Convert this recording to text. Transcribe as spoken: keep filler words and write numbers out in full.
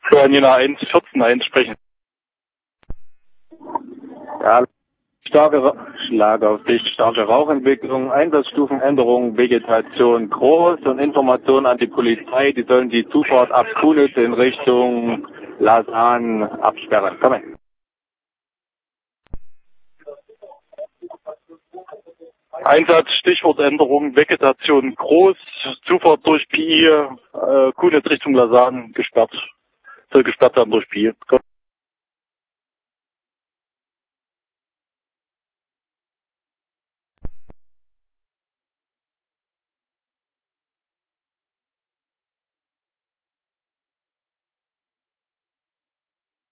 Johanina eins vierzehn einsprechen. Ja, starke Ra- Schlage auf dich, starke Rauchentwicklung, Einsatzstufenänderung, Vegetation groß und Informationen an die Polizei, die sollen die Zufahrt ab Kunitz in Richtung Lausanne absperren. Komm her. Einsatz, Stichwortänderung, Vegetation groß, Zufahrt durch P I, äh, Kunitz Richtung Lausanne gesperrt. Soll gesperrt werden durch P I.